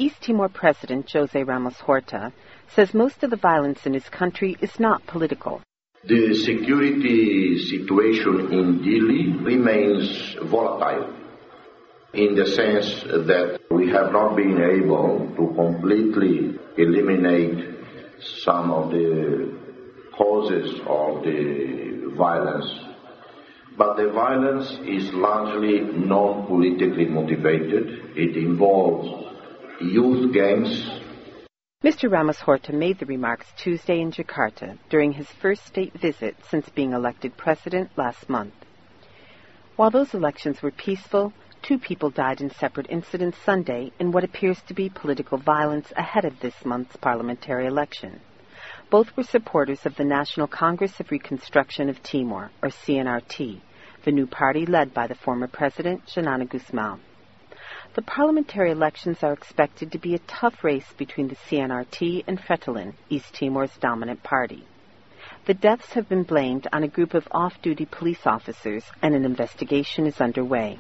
East Timor President José Ramos Horta says most of the violence in his country is not political. The security situation in Dili remains volatile in the sense that we have not been able to completely eliminate some of the causes of the violence. But the violence is largely non-politically motivated. It involves youth gangs. Mr. Ramos Horta made the remarks Tuesday in Jakarta during his first state visit since being elected president last month. While those elections were peaceful, 2 people died in separate incidents Sunday in what appears to be political violence ahead of this month's parliamentary election. Both were supporters of the National Congress of Reconstruction of Timor, or CNRT, the new party led by the former president, Xanana Gusmão. The parliamentary elections are expected to be a tough race between the CNRT and Fretilin, East Timor's dominant party. The deaths have been blamed on a group of off-duty police officers, and an investigation is underway.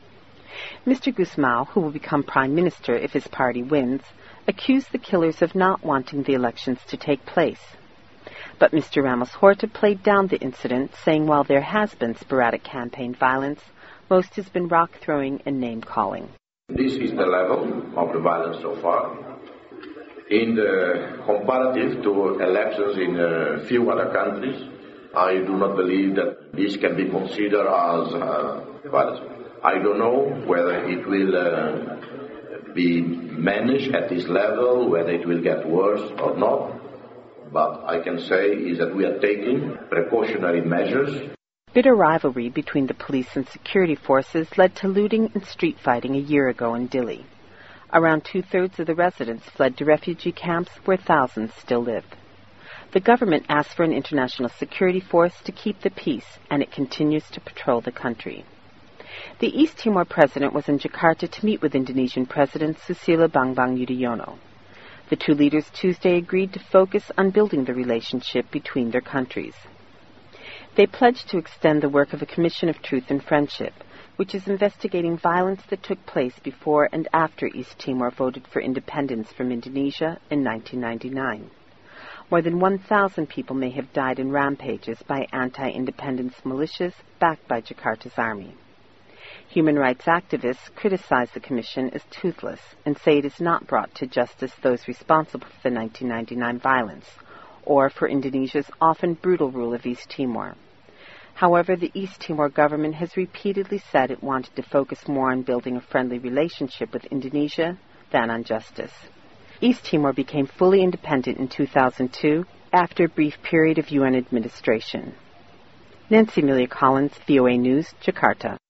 Mr. Gusmão, who will become prime minister if his party wins, accused the killers of not wanting the elections to take place. But Mr. Ramos Horta played down the incident, saying while there has been sporadic campaign violence, most has been rock-throwing and name-calling. This is the level of the violence so far. In the comparative to elections in a few other countries, I do not believe that this can be considered as violence. I don't know whether it will be managed at this level, whether it will get worse or not, but I can say is that we are taking precautionary measures. Bitter rivalry between the police and security forces led to looting and street fighting a year ago in Dili. Around 2/3 of the residents fled to refugee camps where thousands still live. The government asked for an international security force to keep the peace, and it continues to patrol the country. The East Timor president was in Jakarta to meet with Indonesian President Susilo Bambang Yudhoyono. The 2 leaders Tuesday agreed to focus on building the relationship between their countries. They pledged to extend the work of a Commission of Truth and Friendship, which is investigating violence that took place before and after East Timor voted for independence from Indonesia in 1999. More than 1,000 people may have died in rampages by anti-independence militias backed by Jakarta's army. Human rights activists criticize the commission as toothless and say it has not brought to justice those responsible for the 1999 violence or for Indonesia's often brutal rule of East Timor. However, the East Timor government has repeatedly said it wanted to focus more on building a friendly relationship with Indonesia than on justice. East Timor became fully independent in 2002 after a brief period of UN administration. Nancy Amelia Collins, VOA News, Jakarta.